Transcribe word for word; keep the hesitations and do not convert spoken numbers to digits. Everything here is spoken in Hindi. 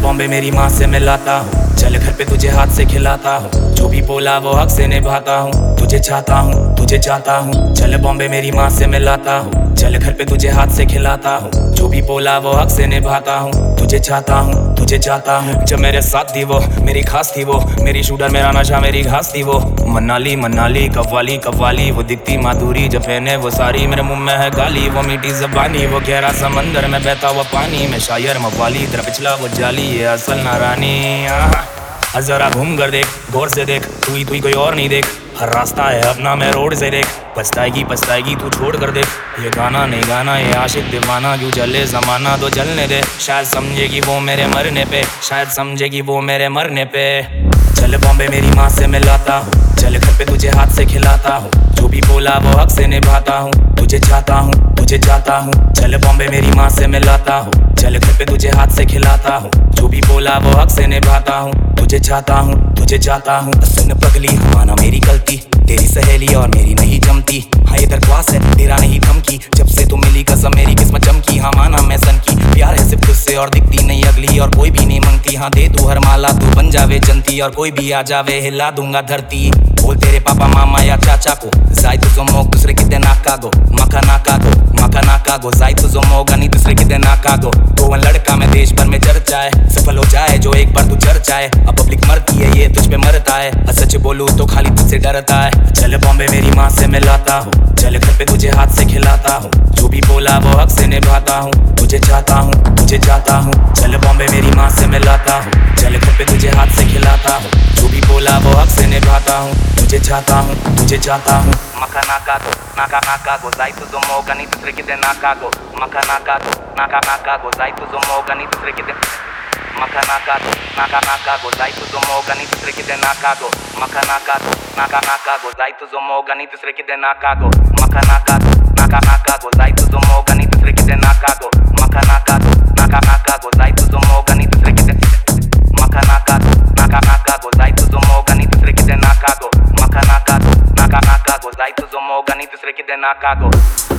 बॉम्बे मेरी माँ से मिलाता हूँ, चल घर पे तुझे हाथ से खिलाता हूँ, जो भी बोला वो हक से निभाता हूँ, तुझे चाहता हूँ तुझे चाहता हूँ। चल बॉम्बे मेरी माँ से मिलाता हूँ, चल घर पे तुझे हाथ से खिलाता हूँ, जो भी बोला वो हक से निभाता हूँ, तुझे चाहता हूँ तुझे चाहता हूँ। जब मेरे साथ थी वो मेरी खास थी, वो मेरी शूटर मेरा नशा मेरी घास थी, वो मनाली मनाली कव्वाली कव्वाली, वो दिखती माधुरी जब पहने वो सारी, मेरे मुंह में है गाली वो मीठी जबानी, वो गहरा समंदर में बहता हुआ पानी, मैं शायर मवाली तेरा पिछला वो जाली, ये असल नारानी। जरा घूम कर देख गौर से देख, तू ही तू ही कोई और नहीं देख, हर रास्ता है अपना मैं रोड से देख, पछताएगी पछताएगी तू छोड़ कर देख, ये गाना नहीं गाना ये आशिक दीवाना, क्यों जले जमाना तो जलने दे, शायद समझेगी वो मेरे मरने पे, शायद समझेगी वो मेरे मरने पे। चल बॉम्बे मेरी माँ से मिलाता हूँ, चल घर पे तुझे हाथ से खिलाता हूँ, जो भी बोला वो हक से निभाता हूँ, तुझे चाहता हूँ तुझे चाहता हूँ। चल बॉम्बे मेरी माँ से मिलाता हूँ, चल घर पे तुझे हाथ से खिलाता हूँ, जो भी बोला वो हक से निभाता हूँ, तुझे चाहता हूँ तुझे चाहता हूँ। सुन पगली माना मेरी गलती, तेरी सहेली और मेरी नहीं जमती, हाँ ये दरख्वास्त है तेरा नहीं धमकी, जब से तू मिली कसम मेरी किस्मत चमकी, हाँ माना मैं सन की, प्यार है सिर्फ तुझसे और दिखती नहीं अगली, और कोई भी नहीं मांगती, हाँ दे तू हर माला तू बन जावे जनती, और कोई भी आ जावे हिला दूंगा धरती। बोल तेरे पापा मामा या चाचा को, जाई तुझो मोग दूसरे किते नाकागो, मका नाकागो मका नाकागो, जाई तुझो मोग नहीं दूसरे किते नाकागो, तो वो लड़का मैं देश भर में चर्चा है, सफल हो जाए जो एक बार तू चर्चा है, अब पब्लिक मरती है ये तुझ पे मरता है, सच बोलूं तो खाली तुझसे डरता है। चल बॉम्बे मेरी माँ से मिलाता हूँ, चल घर पे तुझे हाथ से खिलाता हूँ, जो भी बोला वो हक से निभाता हूँ, तुझे चाहता हूँ तुझे चाहता हूँ। चल बॉम्बे मेरी माँ से मिलाता हूँ, चल घर पे तुझे हाथ से खिलाता हूँ, जो भी बोला वो हक से निभाता हूँ, तुझे चाहता हूँ तुझे चाहता हूँ। मका नाकागो नाका नाकागो, जाई तुझो मोग नहीं दूसरे किते नाकागो, मका नाकागो नाका नाकागो, जाई तुझो मोग नहीं दूसरे किते, मका नाकागो नाका नाकागो, जाई तुझो मोग नहीं दूसरे किते नाकागो, मका नाकागो नाका नाकागो, जाई तुझो मोग नहीं दूसरे किते नाकागो, मका नाकागो नाका नाकागो, जाई तुझो मोग नहीं दूसरे किते नाकागो, मका नाकागो नाका नाकागो, जाई तुझो मोग नहीं दूसरे किते, मका नाकागो नाका नाकागो, जाई तुझो मोग नहीं दूसरे किते नाकागो, मका नाकागो नाका नाकागो, जाई तुझो मोग नहीं दूसरे किते नाकागो।